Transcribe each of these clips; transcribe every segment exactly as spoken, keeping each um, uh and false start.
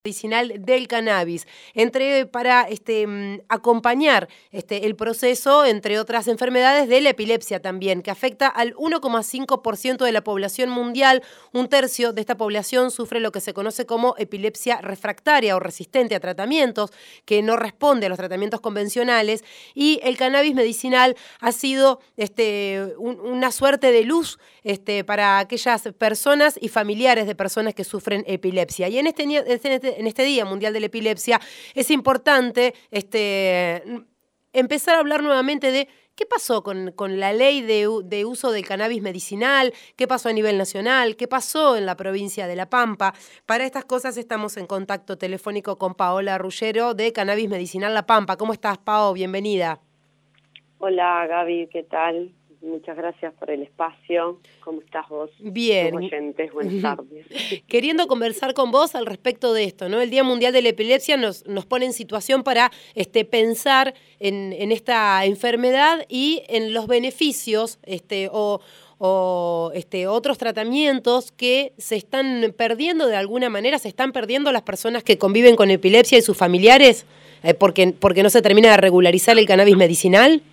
medicinal del cannabis, entre para este, acompañar este, el proceso, entre otras enfermedades, de la epilepsia también, que afecta al uno coma cinco por ciento de la población mundial. Un tercio de esta población sufre lo que se conoce como epilepsia refractaria o resistente a tratamientos, que no responde a los tratamientos convencionales, y el cannabis medicinal ha sido este, un, una suerte de luz este, para aquellas personas y familiares de personas que sufren epilepsia. Y en este, en este en este Día Mundial de la Epilepsia es importante este, empezar a hablar nuevamente de qué pasó con, con la ley de, de uso del cannabis medicinal, qué pasó a nivel nacional, qué pasó en la provincia de La Pampa. Para estas cosas estamos en contacto telefónico con Paola Ruggero de Cannabis Medicinal La Pampa. ¿Cómo estás, Pao? Bienvenida. Hola, Gaby, ¿qué tal? Muchas gracias por el espacio. ¿Cómo estás vos? Bien. Tus oyentes, buenas tardes. Queriendo conversar con vos al respecto de esto, ¿no? El Día Mundial de la Epilepsia nos, nos pone en situación para este, pensar en, en esta enfermedad y en los beneficios este, o, o este, otros tratamientos que se están perdiendo de alguna manera, se están perdiendo las personas que conviven con epilepsia y sus familiares, eh, porque, porque no se termina de regularizar el cannabis medicinal.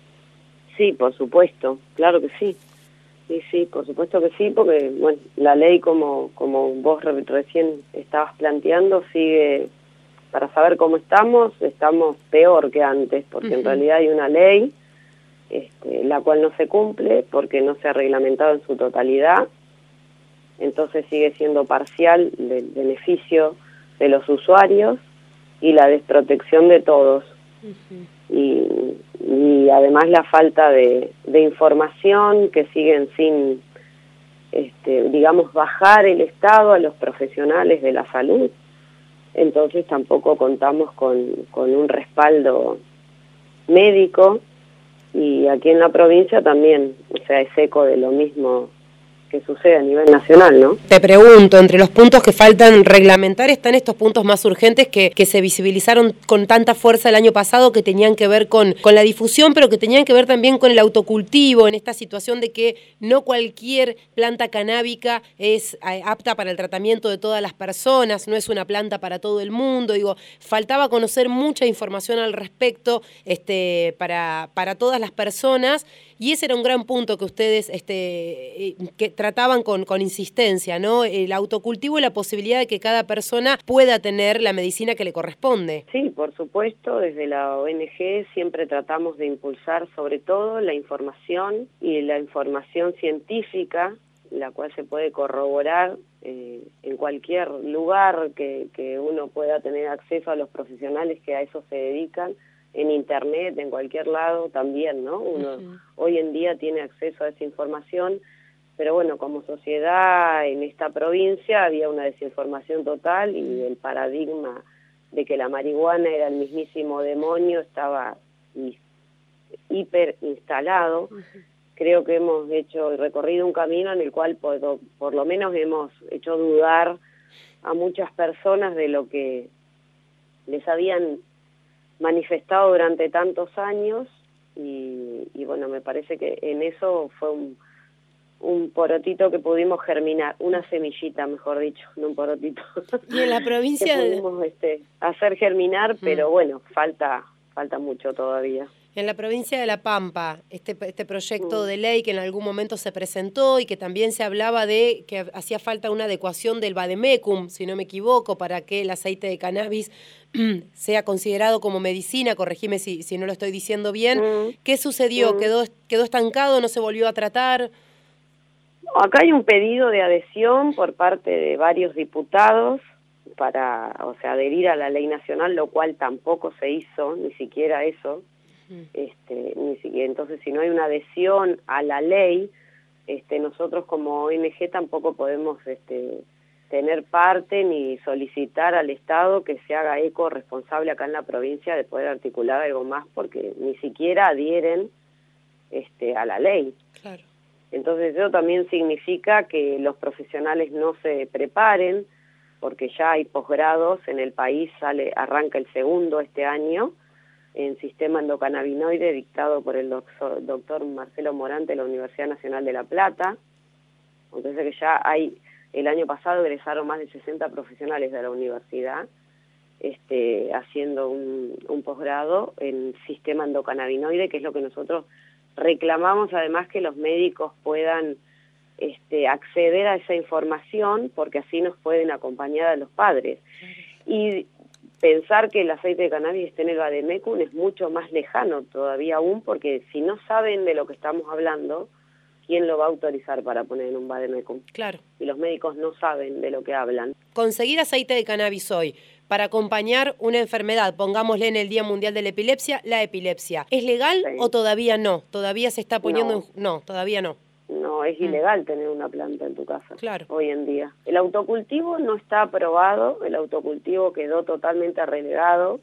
Sí, por supuesto, claro que sí. Sí, sí, por supuesto que sí, porque bueno, la ley, como como vos re recién estabas planteando, sigue, para saber cómo estamos, estamos peor que antes, porque uh-huh. en realidad hay una ley, este, la cual no se cumple, porque no se ha reglamentado en su totalidad, entonces sigue siendo parcial el beneficio de los usuarios y la desprotección de todos. Uh-huh. Y, y además la falta de, de información, que siguen sin, este, digamos, bajar el Estado a los profesionales de la salud. Entonces tampoco contamos con, con un respaldo médico, y aquí en la provincia también, o sea, es eco de lo mismo que sucede a nivel nacional, ¿no? Te pregunto, entre los puntos que faltan reglamentar están estos puntos más urgentes que, que se visibilizaron con tanta fuerza el año pasado, que tenían que ver con, con la difusión, pero que tenían que ver también con el autocultivo, en esta situación de que no cualquier planta canábica es apta para el tratamiento de todas las personas, no es una planta para todo el mundo. Digo, faltaba conocer mucha información al respecto este, para, para todas las personas, y ese era un gran punto que ustedes este, que trataban con, con insistencia, ¿no? El autocultivo y la posibilidad de que cada persona pueda tener la medicina que le corresponde. Sí, por supuesto, desde la O N G siempre tratamos de impulsar sobre todo la información y la información científica, la cual se puede corroborar eh, en cualquier lugar que, que uno pueda tener acceso a los profesionales que a eso se dedican, en internet, en cualquier lado también, ¿no? Uno uh-huh. hoy en día tiene acceso a esa información, pero bueno, como sociedad en esta provincia había una desinformación total, y el paradigma de que la marihuana era el mismísimo demonio estaba hiper instalado. Uh-huh. Creo que hemos hecho recorrido un camino en el cual por, por lo menos hemos hecho dudar a muchas personas de lo que les habían manifestado durante tantos años, y, y bueno, me parece que en eso fue un, un porotito que pudimos germinar, una semillita, mejor dicho, no un porotito. Y en la provincia que pudimos este, hacer germinar, pero mm. bueno, falta falta mucho todavía. En la provincia de La Pampa, este, este proyecto mm. de ley que en algún momento se presentó y que también se hablaba de que hacía falta una adecuación del vademecum, si no me equivoco, para que el aceite de cannabis sea considerado como medicina, corregime si, si no lo estoy diciendo bien. Mm. ¿Qué sucedió? Mm. ¿Quedó, ¿Quedó estancado? ¿No se volvió a tratar? Acá hay un pedido de adhesión por parte de varios diputados para, o sea, adherir a la ley nacional, lo cual tampoco se hizo, ni siquiera eso. Este, ni siquiera, entonces, si no hay una adhesión a la ley, este, nosotros como O N G tampoco podemos este, tener parte ni solicitar al Estado que se haga eco responsable acá en la provincia de poder articular algo más, porque ni siquiera adhieren este, a la ley. Claro. Entonces eso también significa que los profesionales no se preparen, porque ya hay posgrados en el país, sale arranca el segundo este año, en sistema endocannabinoide, dictado por el doctor, doctor Marcelo Morante de la Universidad Nacional de La Plata. Entonces que ya hay el año pasado egresaron más de sesenta profesionales de la universidad, este, haciendo un, un posgrado en sistema endocannabinoide, que es lo que nosotros reclamamos, además que los médicos puedan este, acceder a esa información, porque así nos pueden acompañar a los padres. Y pensar que el aceite de cannabis esté en el vademecum es mucho más lejano todavía aún, porque si no saben de lo que estamos hablando, ¿quién lo va a autorizar para poner en un vademecum? Claro. Y los médicos no saben de lo que hablan. Conseguir aceite de cannabis hoy para acompañar una enfermedad, pongámosle en el Día Mundial de la Epilepsia, la epilepsia, ¿es legal sí. o todavía no? ¿Todavía se está poniendo no. en... No, todavía no. No, es ilegal mm. tener una planta en tu casa claro. hoy en día. El autocultivo no está aprobado, el autocultivo quedó totalmente relegado.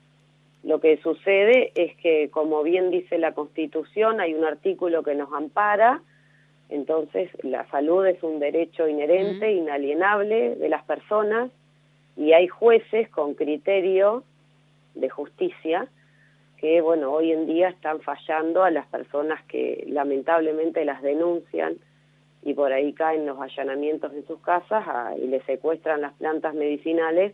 Lo que sucede es que, como bien dice la Constitución, hay un artículo que nos ampara, entonces la salud es un derecho inherente, mm. inalienable de las personas, y hay jueces con criterio de justicia que, bueno, hoy en día están fallando a las personas que lamentablemente las denuncian y por ahí caen los allanamientos en sus casas a, y les secuestran las plantas medicinales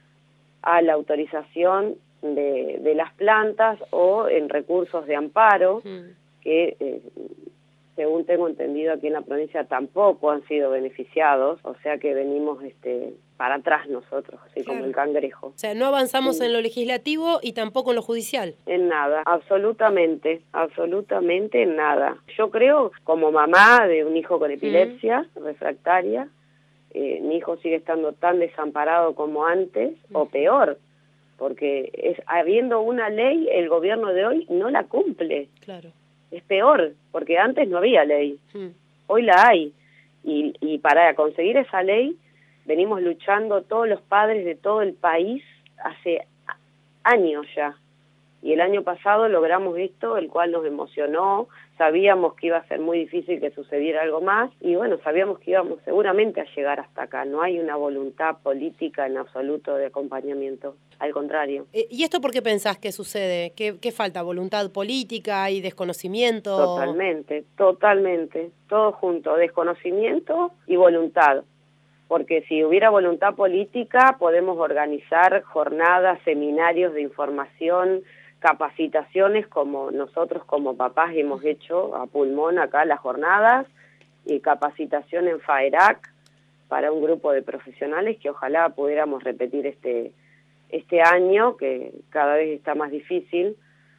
a la autorización de, de las plantas o en recursos de amparo mm. que, eh, según tengo entendido, aquí en la provincia tampoco han sido beneficiados, o sea que venimos este para atrás nosotros, así claro. como el cangrejo. O sea, no avanzamos sí. en lo legislativo y tampoco en lo judicial. En nada, absolutamente, absolutamente en nada. Yo creo, como mamá de un hijo con epilepsia mm. refractaria, eh, mi hijo sigue estando tan desamparado como antes, mm. o peor, porque es habiendo una ley, el gobierno de hoy no la cumple. Claro. Es peor, porque antes no había ley, mm. hoy la hay, y, y para conseguir esa ley venimos luchando todos los padres de todo el país hace años ya, y el año pasado logramos esto, el cual nos emocionó, sabíamos que iba a ser muy difícil que sucediera algo más, y bueno, sabíamos que íbamos seguramente a llegar hasta acá, no hay una voluntad política en absoluto de acompañamiento, al contrario. ¿Y esto por qué pensás que sucede? ¿Qué, qué falta? ¿Voluntad política y desconocimiento? Totalmente, totalmente, todo junto, desconocimiento y voluntad. Porque si hubiera voluntad política podemos organizar jornadas, seminarios de información, capacitaciones como nosotros como papás hemos hecho a pulmón acá las jornadas, y capacitación en FAERAC para un grupo de profesionales que ojalá pudiéramos repetir este, este año, que cada vez está más difícil,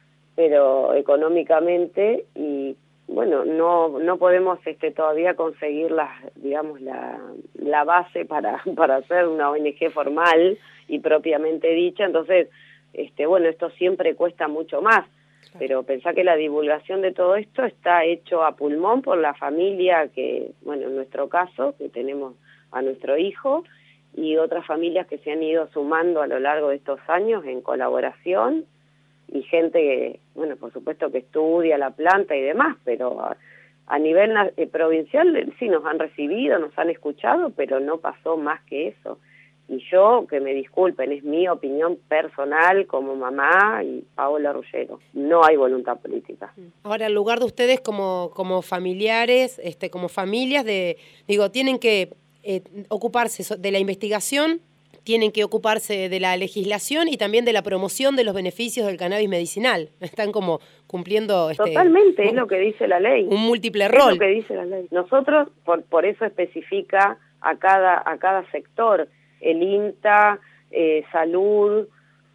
pero económicamente, y bueno, no no podemos este todavía conseguir las, digamos, la, la base para, para hacer una O N G formal y propiamente dicha, entonces, este bueno, esto siempre cuesta mucho más, claro. Pero pensá que la divulgación de todo esto está hecho a pulmón por la familia que, bueno, en nuestro caso, que tenemos a nuestro hijo, y otras familias que se han ido sumando a lo largo de estos años en colaboración, y gente que, bueno, por supuesto que estudia la planta y demás, pero a, a nivel eh, provincial sí nos han recibido, nos han escuchado, pero no pasó más que eso. Y yo, que me disculpen, es mi opinión personal como mamá y Paola Ruggiero, no hay voluntad política. Ahora, en lugar de ustedes como, como familiares, este, como familias, de digo, tienen que eh, ocuparse de la investigación, tienen que ocuparse de la legislación y también de la promoción de los beneficios del cannabis medicinal. Están como cumpliendo... Este, Totalmente, un, es lo que dice la ley. Un múltiple rol. Es lo que dice la ley. Nosotros, por, por eso especifica a cada, a cada sector, el INTA, eh, salud,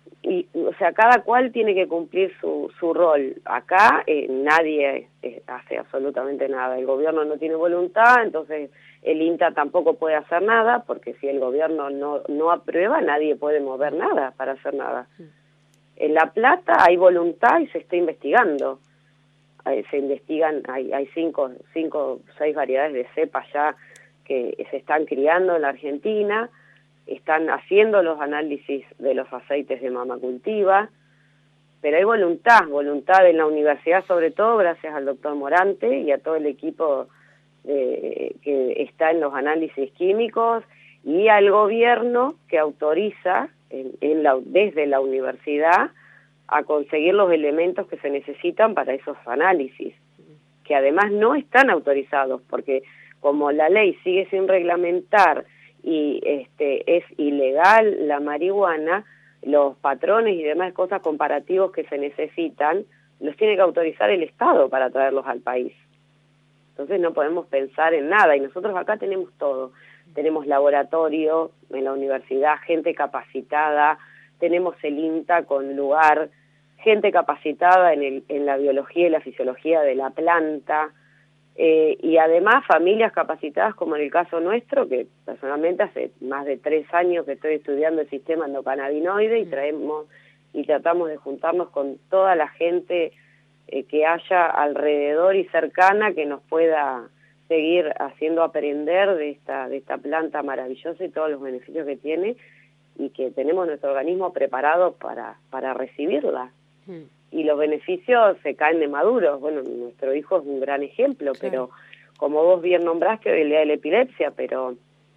y, o sea, cada cual tiene que cumplir su, su rol. Acá eh, nadie eh, hace absolutamente nada. El gobierno no tiene voluntad, entonces el INTA tampoco puede hacer nada, porque si el gobierno no, no aprueba, nadie puede mover nada para hacer nada. En La Plata hay voluntad y se está investigando. Eh, se investigan, hay, hay cinco, cinco, seis variedades de cepas ya que se están criando en la Argentina, están haciendo los análisis de los aceites de mamacultiva, pero hay voluntad, voluntad en la universidad, sobre todo gracias al doctor Morante y a todo el equipo eh, que está en los análisis químicos, y al gobierno que autoriza en, en la, desde la universidad a conseguir los elementos que se necesitan para esos análisis, que además no están autorizados, porque como la ley sigue sin reglamentar y este, es ilegal la marihuana, los patrones y demás cosas comparativos que se necesitan, los tiene que autorizar el Estado para traerlos al país. Entonces no podemos pensar en nada, y nosotros acá tenemos todo. Tenemos laboratorio en la universidad, gente capacitada, tenemos el INTA con lugar, gente capacitada en, el, en la biología y la fisiología de la planta, eh, y además familias capacitadas como en el caso nuestro, que personalmente hace más de tres años que estoy estudiando el sistema endocannabinoide y traemos y tratamos de juntarnos con toda la gente eh, que haya alrededor y cercana que nos pueda seguir haciendo aprender de esta, de esta planta maravillosa y todos los beneficios que tiene, y que tenemos nuestro organismo preparado para, para recibirla. Mm. Y los beneficios se caen de maduros. Bueno, nuestro hijo es un gran ejemplo, claro. Pero como vos bien nombraste, hoy el día de la epilepsia, pero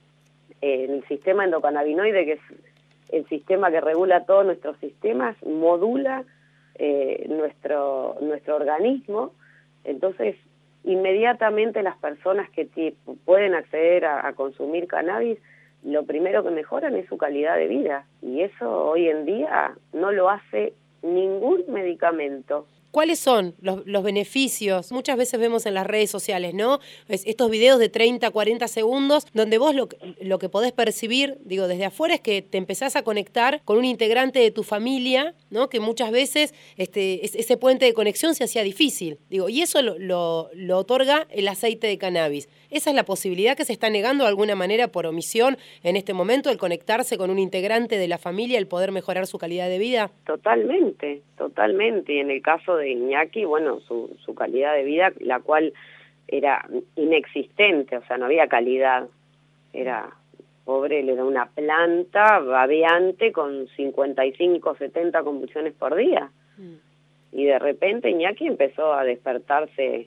eh, el sistema endocannabinoide, que es el sistema que regula todos nuestros sistemas, modula eh, nuestro, nuestro organismo. Entonces, inmediatamente las personas que pueden acceder a, a consumir cannabis, lo primero que mejoran es su calidad de vida, y eso hoy en día no lo hace ningún medicamento. ¿Cuáles son los, los beneficios? Muchas veces vemos en las redes sociales, ¿no? Es, estos videos de treinta, cuarenta segundos, donde vos lo, lo que podés percibir, digo, desde afuera, es que te empezás a conectar con un integrante de tu familia, ¿no? Que muchas veces este, ese puente de conexión se hacía difícil. Digo, y eso lo, lo, lo otorga el aceite de cannabis. ¿Esa es la posibilidad que se está negando de alguna manera por omisión en este momento, el conectarse con un integrante de la familia, el poder mejorar su calidad de vida? Totalmente, totalmente. Y en el caso de de Iñaki, bueno, su, su calidad de vida, la cual era inexistente, o sea, no había calidad, era pobre, él era una planta babeante con cincuenta y cinco, setenta convulsiones por día, mm. y de repente Iñaki empezó a despertarse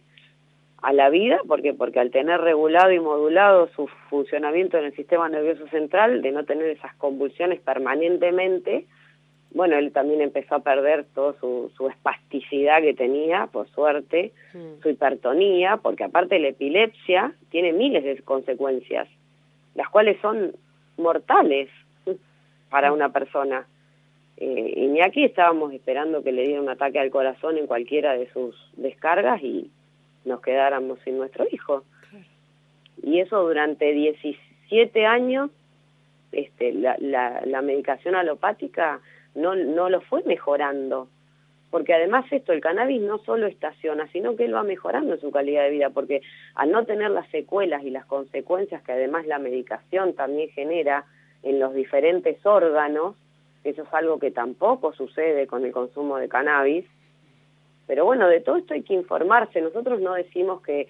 a la vida, porque porque al tener regulado y modulado su funcionamiento en el sistema nervioso central, de no tener esas convulsiones permanentemente, bueno, él también empezó a perder toda su, su espasticidad que tenía, por suerte, mm. su hipertonía, porque aparte la epilepsia tiene miles de consecuencias, las cuales son mortales para una persona. Eh, Iñaki estábamos esperando que le diera un ataque al corazón en cualquiera de sus descargas y nos quedáramos sin nuestro hijo. Claro. Y eso durante diecisiete años, este, la, la, la medicación alopática no no lo fue mejorando, porque además esto, el cannabis no solo estaciona, sino que él va mejorando su calidad de vida, porque al no tener las secuelas y las consecuencias que además la medicación también genera en los diferentes órganos, eso es algo que tampoco sucede con el consumo de cannabis. Pero bueno, de todo esto hay que informarse. Nosotros no decimos que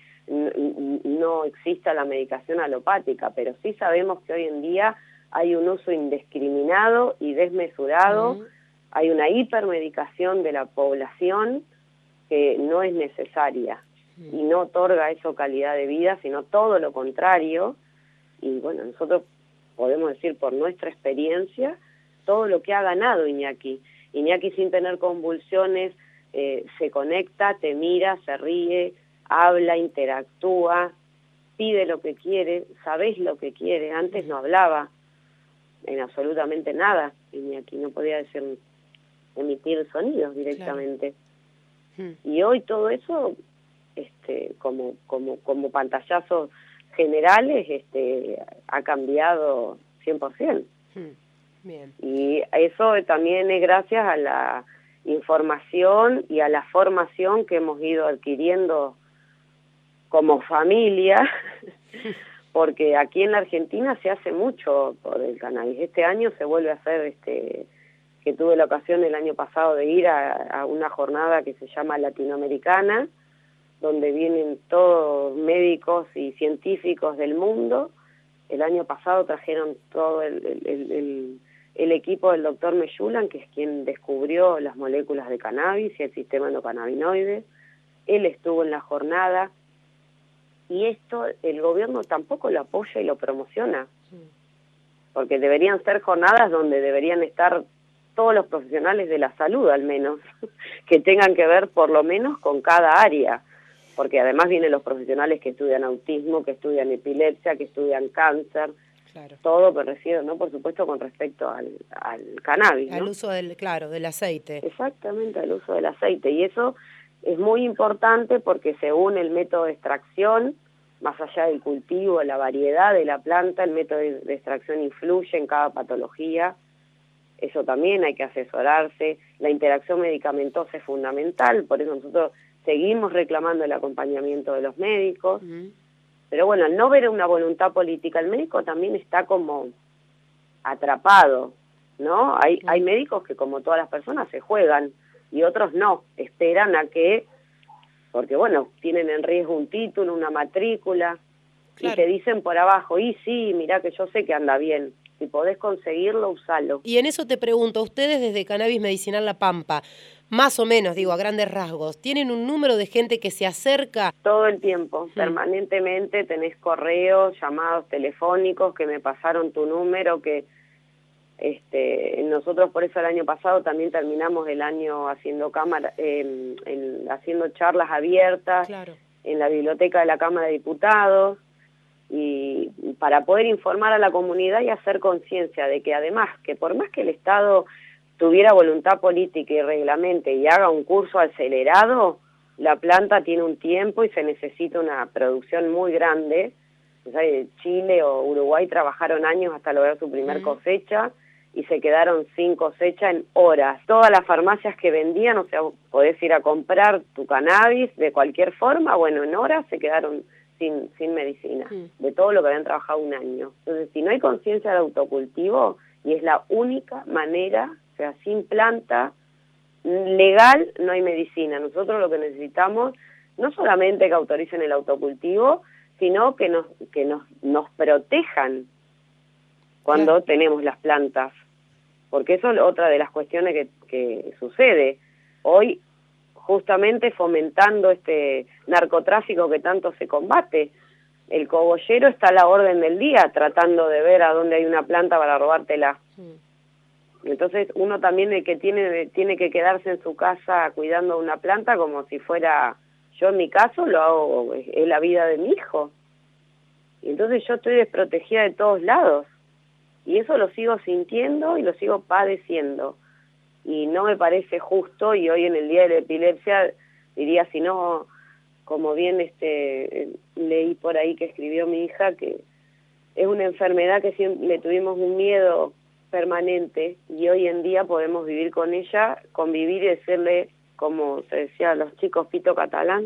no exista la medicación alopática, pero sí sabemos que hoy en día hay un uso indiscriminado y desmesurado, uh-huh. hay una hipermedicación de la población que no es necesaria, uh-huh. y no otorga eso calidad de vida, sino todo lo contrario. Y bueno, nosotros podemos decir por nuestra experiencia todo lo que ha ganado Iñaki. Iñaki, sin tener convulsiones, eh, se conecta, te mira, se ríe, habla, interactúa, pide lo que quiere, sabés lo que quiere. Antes uh-huh. no hablaba en absolutamente nada, Iñaki no podía decir, emitir sonidos directamente. Claro. Hmm. Y hoy todo eso, este, como como como pantallazos generales, este, ha cambiado cien por ciento. Hmm. Bien. Y eso también es gracias a la información y a la formación que hemos ido adquiriendo como familia, porque aquí en la Argentina se hace mucho por el cannabis. Este año se vuelve a hacer, este, que tuve la ocasión el año pasado de ir a, a una jornada que se llama Latinoamericana, donde vienen todos médicos y científicos del mundo. El año pasado trajeron todo el, el, el, el, el equipo del doctor Meyulan, que es quien descubrió las moléculas de cannabis y el sistema endocannabinoide. Él estuvo en la jornada. Y esto el gobierno tampoco lo apoya y lo promociona, porque deberían ser jornadas donde deberían estar todos los profesionales de la salud, al menos, que tengan que ver por lo menos con cada área. porque además vienen los profesionales que estudian autismo, que estudian epilepsia, que estudian cáncer, claro. Todo, pero refiero, ¿no? Por supuesto, con respecto al, al cannabis, ¿no? Al uso del, claro, del aceite. Exactamente, al uso del aceite, y eso es muy importante porque según el método de extracción, más allá del cultivo, la variedad de la planta, el método de extracción influye en cada patología. Eso también hay que asesorarse. La interacción medicamentosa es fundamental, por eso nosotros seguimos reclamando el acompañamiento de los médicos. Uh-huh. Pero bueno, al no ver una voluntad política, el médico también está como atrapado, ¿no? Hay, uh-huh. hay médicos que, como todas las personas, se juegan y otros no, esperan a que, porque bueno, tienen en riesgo un título, una matrícula, claro. Y te dicen por abajo, y sí, mirá que yo sé que anda bien. Si podés conseguirlo, usalo. Y en eso te pregunto, ustedes desde Cannabis Medicinal La Pampa, más o menos, digo, a grandes rasgos, ¿tienen un número de gente que se acerca? Todo el tiempo, hmm. permanentemente tenés correos, llamados telefónicos, que me pasaron tu número, que este nosotros por eso el año pasado también terminamos el año haciendo cámara, eh, en, haciendo charlas abiertas, claro. En la biblioteca de la Cámara de Diputados, y para poder informar a la comunidad y hacer conciencia de que además, que por más que el Estado tuviera voluntad política y reglamente y haga un curso acelerado, la planta tiene un tiempo y se necesita una producción muy grande. O sea, Chile o Uruguay trabajaron años hasta lograr su primer uh-huh. cosecha y se quedaron sin cosecha en horas. Todas las farmacias que vendían, o sea, podés ir a comprar tu cannabis de cualquier forma, bueno, en horas se quedaron sin sin medicina, sí. De todo lo que habían trabajado un año. Entonces, si no hay conciencia de autocultivo, y es la única manera, o sea, sin planta legal no hay medicina. Nosotros lo que necesitamos, no solamente que autoricen el autocultivo, sino que nos que nos nos protejan cuando claro. tenemos las plantas, porque eso es otra de las cuestiones que, que sucede. Hoy, justamente fomentando este narcotráfico que tanto se combate, el cogollero está a la orden del día tratando de ver a dónde hay una planta para robártela. Mm. Entonces uno también el que tiene tiene que quedarse en su casa cuidando una planta como si fuera, yo en mi caso lo hago, es la vida de mi hijo. Y entonces yo estoy desprotegida de todos lados. Y eso lo sigo sintiendo y lo sigo padeciendo. Y no me parece justo, y hoy en el Día de la Epilepsia diría, si no, como bien este leí por ahí que escribió mi hija, que es una enfermedad que siempre le tuvimos un miedo permanente y hoy en día podemos vivir con ella, convivir y decirle, como se decía a los chicos, pito catalán,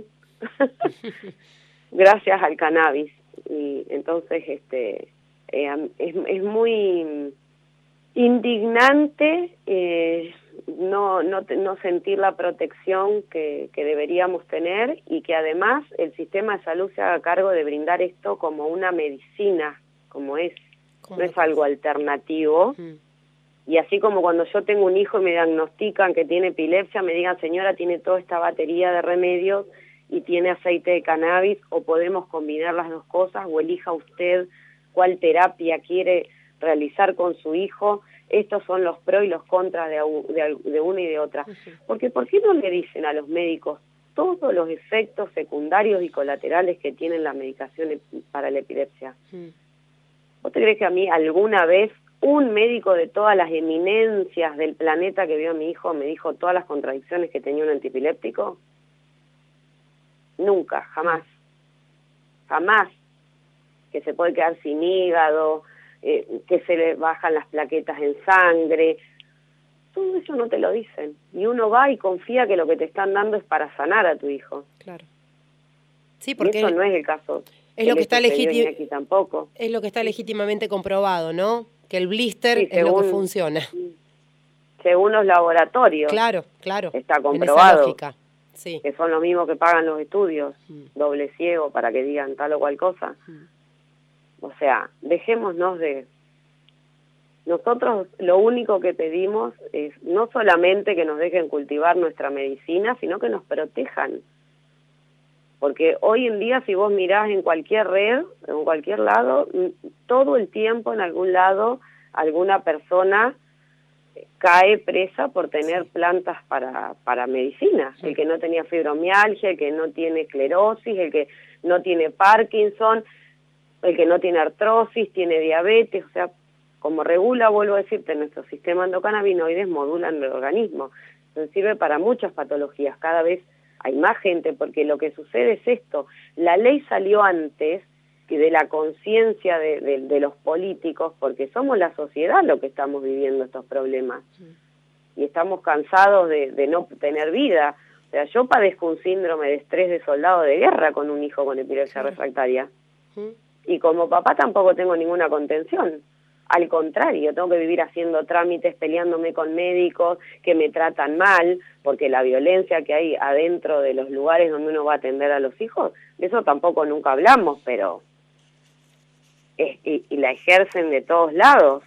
gracias al cannabis. Y entonces este eh, es, es muy indignante eh, no no no sentir la protección que, que deberíamos tener y que además el sistema de salud se haga cargo de brindar esto como una medicina, como es, no es algo alternativo. Mm. Y así como cuando yo tengo un hijo y me diagnostican que tiene epilepsia, me digan, señora, tiene toda esta batería de remedios y tiene aceite de cannabis, o podemos combinar las dos cosas, o elija usted cuál terapia quiere realizar con su hijo. Estos son los pros y los contras de, de, de una y de otra. Uh-huh. Porque ¿por qué no le dicen a los médicos todos los efectos secundarios y colaterales que tienen la medicación para la epilepsia? Uh-huh. ¿Vos te crees que a mí alguna vez un médico de todas las eminencias del planeta que vio a mi hijo me dijo todas las contradicciones que tenía un antipiléptico? Nunca, jamás. Jamás. Que se puede quedar sin hígado, eh, que se le bajan las plaquetas en sangre. Todo eso no te lo dicen. Y uno va y confía que lo que te están dando es para sanar a tu hijo. Claro. Sí, porque y eso no es el caso. Es lo que está legítim- aquí tampoco. Es lo que está legítimamente comprobado, ¿no? Que el blister sí, según, es lo que funciona. Según los laboratorios. Claro, claro. Está comprobado. En esa lógica. Sí. Que son los mismos que pagan los estudios, mm. doble ciego para que digan tal o cual cosa. Mm. O sea, dejémonos de... Nosotros lo único que pedimos es no solamente que nos dejen cultivar nuestra medicina, sino que nos protejan. Porque hoy en día, si vos mirás en cualquier red, en cualquier lado, todo el tiempo en algún lado, alguna persona cae presa por tener plantas para, para medicina. El que no tenía fibromialgia, el que no tiene esclerosis, el que no tiene Parkinson, el que no tiene artrosis, tiene diabetes, o sea, como regula, vuelvo a decirte, nuestro sistema endocannabinoides modulan el organismo. Entonces sirve para muchas patologías, cada vez hay más gente, porque lo que sucede es esto, la ley salió antes que de la conciencia de, de, de los políticos, porque somos la sociedad lo que estamos viviendo estos problemas, y estamos cansados de, de no tener vida. O sea, yo padezco un síndrome de estrés de soldado de guerra con un hijo con epilepsia sí. refractaria, sí. y como papá tampoco tengo ninguna contención. Al contrario, tengo que vivir haciendo trámites, peleándome con médicos que me tratan mal, porque la violencia que hay adentro de los lugares donde uno va a atender a los hijos, de eso tampoco nunca hablamos, pero es, y, y la ejercen de todos lados.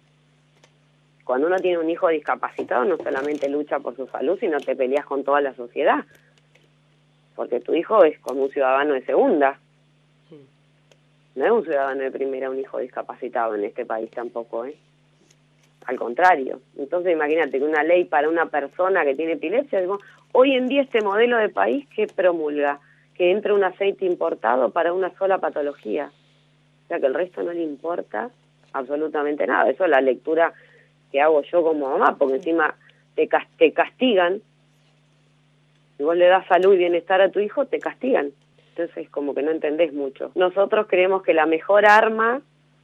Cuando uno tiene un hijo discapacitado, no solamente lucha por su salud, sino te peleas con toda la sociedad, porque tu hijo es como un ciudadano de segunda. No es un ciudadano de primera, un hijo discapacitado en este país tampoco, ¿eh? Al contrario. Entonces imagínate que una ley para una persona que tiene epilepsia, digo, hoy en día este modelo de país que promulga, que entre un aceite importado para una sola patología. O sea que el resto no le importa absolutamente nada. Eso es la lectura que hago yo como mamá, porque encima te, te castigan. Si vos le das salud y bienestar a tu hijo, te castigan. Entonces como que no entendés mucho. Nosotros creemos que la mejor arma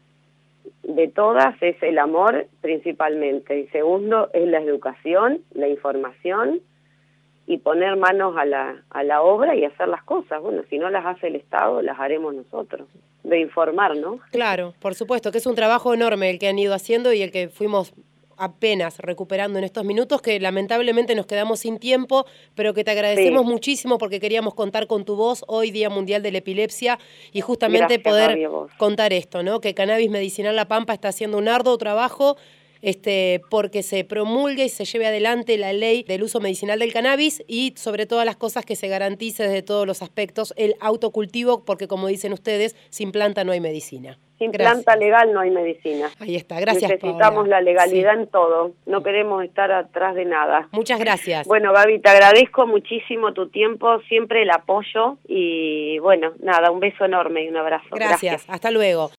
de todas es el amor principalmente, y segundo es la educación, la información y poner manos a la, a la obra y hacer las cosas. Bueno, si no las hace el Estado, las haremos nosotros, de informar, ¿no? Claro, por supuesto, que es un trabajo enorme el que han ido haciendo y el que fuimos apenas recuperando en estos minutos, que lamentablemente nos quedamos sin tiempo, pero que te agradecemos sí. muchísimo porque queríamos contar con tu voz hoy, Día Mundial de la Epilepsia, y justamente Gracias, poder contar esto, ¿no? Que Cannabis Medicinal La Pampa está haciendo un arduo trabajo este, porque se promulgue y se lleve adelante la ley del uso medicinal del cannabis y sobre todas las cosas que se garantice desde todos los aspectos el autocultivo, porque como dicen ustedes, sin planta no hay medicina. Sin gracias. Planta legal no hay medicina. Ahí está, gracias, Necesitamos Paola. la legalidad sí. en todo, no sí. queremos estar atrás de nada. Muchas gracias. Bueno, Gaby, te agradezco muchísimo tu tiempo, siempre el apoyo y bueno, nada, un beso enorme y un abrazo. Gracias, gracias. Hasta luego.